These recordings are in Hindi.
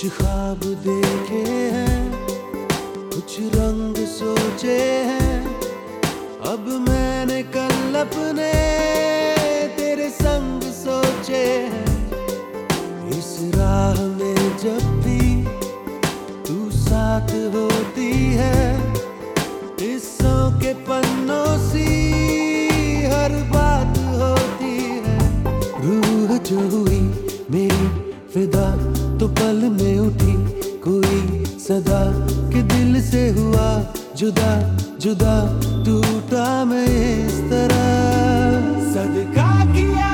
ख्वाब देखे हैं, कुछ रंग सोचे हैं। अब मैंने कल अपने तेरे संग सोचे हैं। इस राह में जब भी तू साथ होती है, किस्सों के पन्नों सी हर बात होती है। रूह जो हुई मेरी फिदा तो पल में उठी कोई सदा के दिल से हुआ जुदा जुदा टूटा मैं इस तरह। सदका किया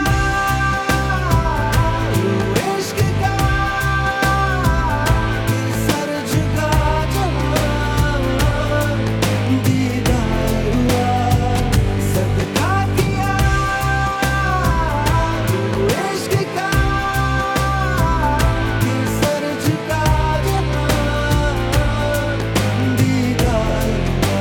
इश्क का सर झुका जहाँ दीदार हुआ। सदका किया इश्क का सर झुका जहाँ दीदार हुआ।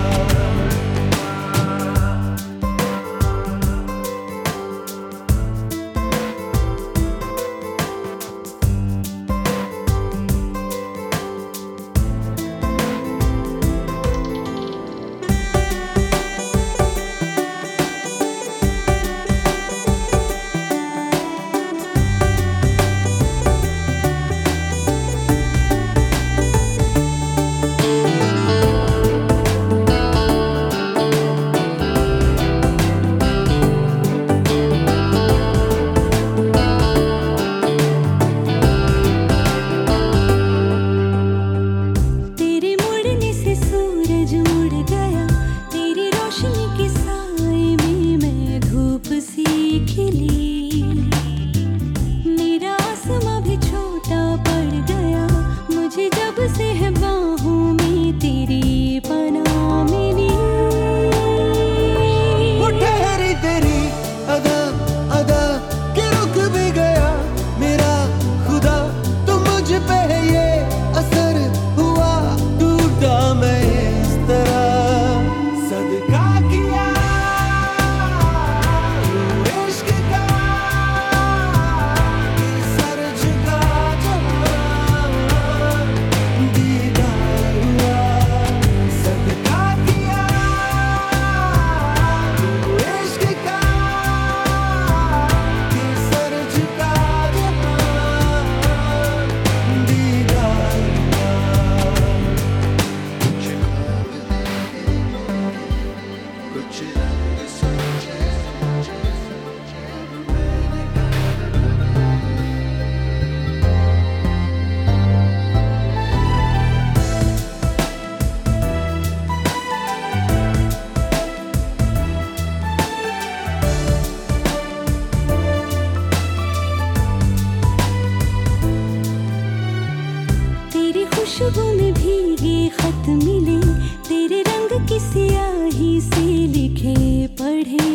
खुशबू में भीगे खत मिले, तेरे रंग की स्याही से लिखे पढ़े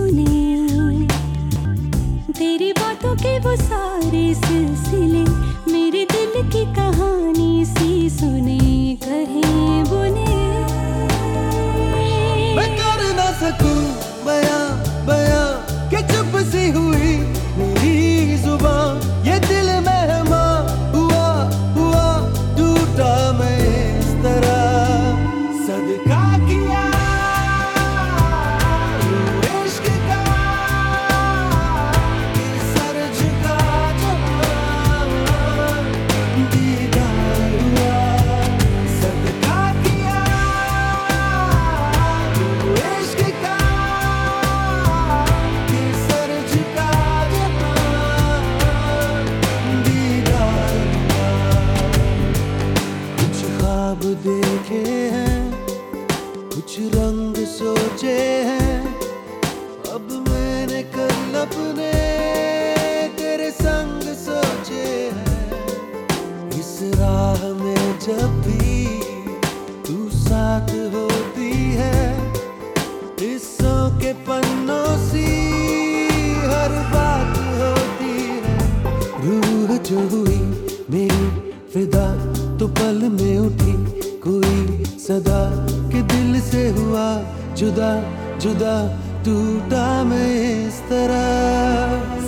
सुने। तेरी बातों के वो सारे सिलसिले मेरे दिल की कहानी सी सुने कहे बुने। मैं कर ना सकूं बयां बयां कि चुप सी हुई मेरी जुबान। ये दिल मेहमा हुआ हुआ टूटा मैं इस तरह। सदका किया इश्क का सर झुका जहाँ दीदार हुआ। सदका किया इश्क का सर झुका जहाँ दीदार हुआ। कुछ ख्वाब देखे हैं, कुछ रंग सोचे हैं। अब मैंने कल अपने तेरे संग सोचे हैं। इस राह में जब भी तू साथ होती है, किस्सों के पन्नों सी हर बात होती है। रूह जो हुई मेरी फिदा तो पल में उठी कोई सदा के दिल से हुआ जुदा जुदा टूटा मैं इस तरह।